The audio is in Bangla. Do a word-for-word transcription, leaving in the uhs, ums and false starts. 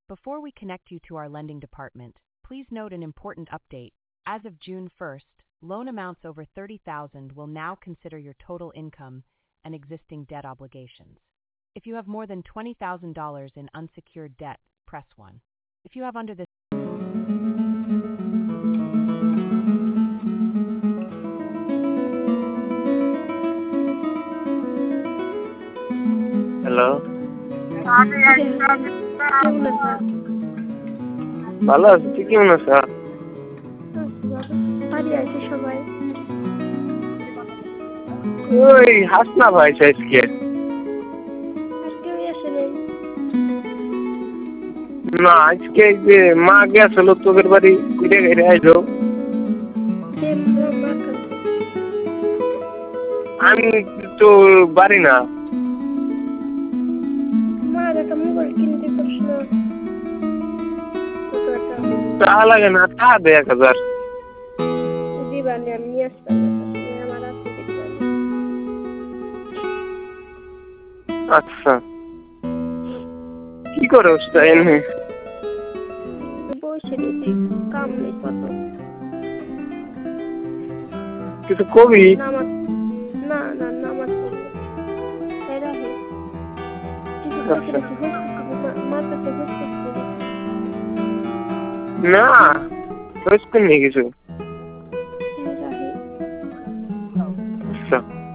Before we connect you to our lending department, please note an important update. As of June first, loan amounts over thirty thousand dollars will now consider your total income and existing debt obligations. If you have more than twenty thousand dollars in unsecured debt, press one. If you have under this hello, কেমন আছেন? ভালো আছি। তুই কেমন আছো? বাড়ি আছে সবাই? ওই হাসনা ভাই আজকে আর কেউ আসে নাই? না, আজকে যে মা গেছিল তোদের বাড়ি ঘুরে ঘুরে আইলো। কে মা কাছে? আমি তো বাড়ি না। মা একটা মোবাইল কিনতে পারিস না? কত একটা টাকা লাগে না, টাকা দে এক হাজার। দিবানি আমি নিয়ে আসতাম আমার হাতে দিবানি। আচ্ছা, কি করে ওটা এনে? বসে রয়েছি, কাম নেই কত। কিছু কবি? নামাজ না না নামাজ পড়বো। তাই রাখি কিছু আচ্ছা। মাথাতে হচ্ছে না, বুঝতে নেই কিছু।